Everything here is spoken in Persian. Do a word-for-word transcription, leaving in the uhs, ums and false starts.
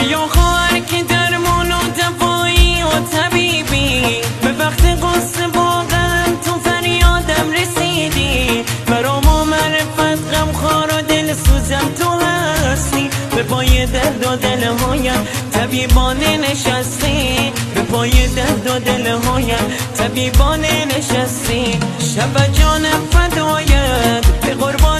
بیا خواهر که درمان و دوایی و طبیبی، به وقت قصه واقعا تو فریادم رسیدی. برام و معرفت غمخوار و دل سوزم تو هستی، به پای درد و دلهایم طبیبانه نشستی، به پای درد و دلهایم طبیبانه نشستی. شب جانم فدایت به قربان